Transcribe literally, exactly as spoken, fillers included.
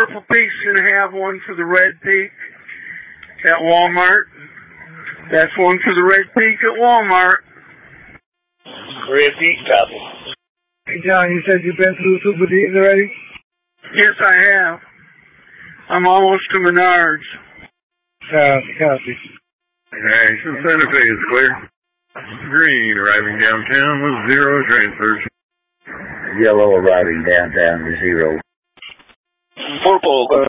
Purple Peak's going to have one for the Red Peak at Walmart. That's one for the Red Peak at Walmart. Red Peak copy. Hey, John, you said you've been through Super D's already? Yes, I have. I'm almost to Menards. Copy, copy. Action Santa Fe is clear. Green arriving downtown with zero transfers. Yellow arriving downtown with zero. Purple